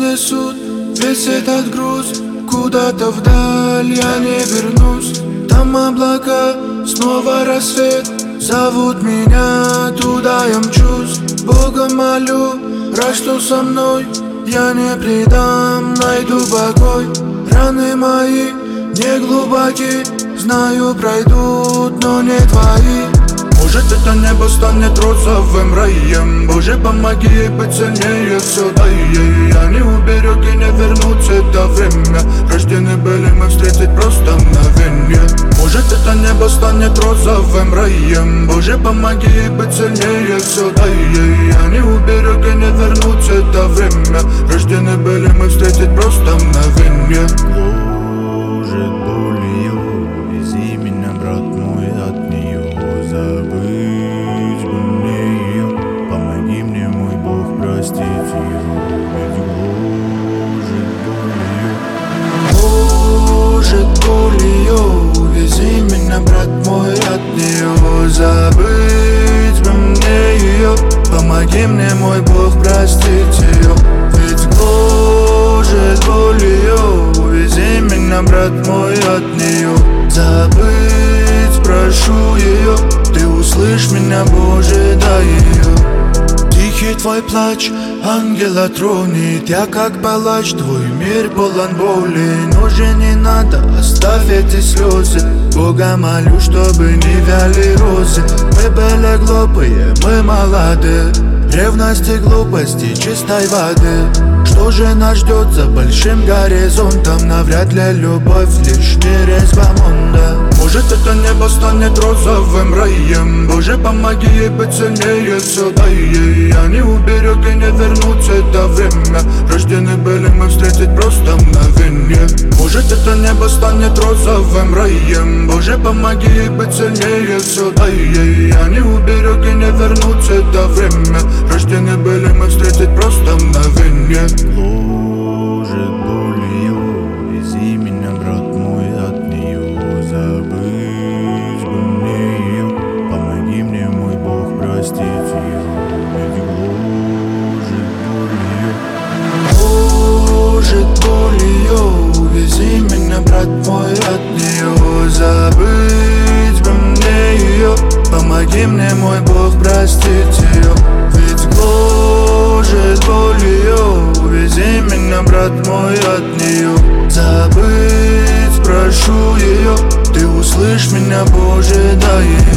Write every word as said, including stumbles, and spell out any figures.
унесут весь этот груз куда-то вдаль, я не вернусь. Там облака, снова рассвет, зовут меня, туда я мчусь. Бога молю, рад, что со мной, я не предам, найду покой. Раны мои не глубоки, знаю, пройдут, но не твои. Может, это небо станет розовым раем. Боже, помоги быть сильнее, все дай ей. Я не уберег и не вернуть это время. Рождены были мы встретить просто мгновенье. Может, это небо станет розовым раем. Боже, помоги быть сильнее, все дай ей. Я не уберег и не вернуть это время. Рождены были мы встретить просто мгновенье. Гложет болью, вези меня, брат мой, от нее. Забыть бы мне ее, помоги мне, мой Бог, простить ее. Ведь гложет болью. Гложет болью, увези меня, брат мой, от нее. Забыть бы мне ее, помоги мне, мой Бог, простить ее. Ведь гложет болью, увези меня, брат мой, от нее. Забыть прошу ее, ты услышь меня, Боже, дай ее. Тихий твой плач, ангела тронет, я как палач, твой мир полон боли. Но же не надо, оставь эти слезы. Бога молю, чтобы не вяли розы. Мы были глупые, мы молоды, ревности, глупости, чистой воды. Что же нас ждет за большим горизонтом? Навряд ли любовь, лишь мир из бомонда. Может, это небо станет розовым раем. Боже, помоги ей быть сильнее, все дай ей. Я не уберег и не вернуть это время. Рождены были мы встретить просто мгновенье. Может, это небо станет розовым раем. Боже, помоги ей быть сильнее, все дай ей. Я не уберег и не вернуть это время. Рождены были мы встретить просто мгновенье. Гложет болью, вези меня, брат мой, от нее. Забыть бы мне ее, помоги мне, мой Бог, простить ее. Ведь гложет болью. Гложет болью, увези меня, брат мой, от нее. Забыть бы мне ее, помоги мне, мой Бог, простить ее. Ведь гложет болью, увези меня, брат мой, от нее. Забыть прошу ее, ты услышь меня, Боже, дай ее.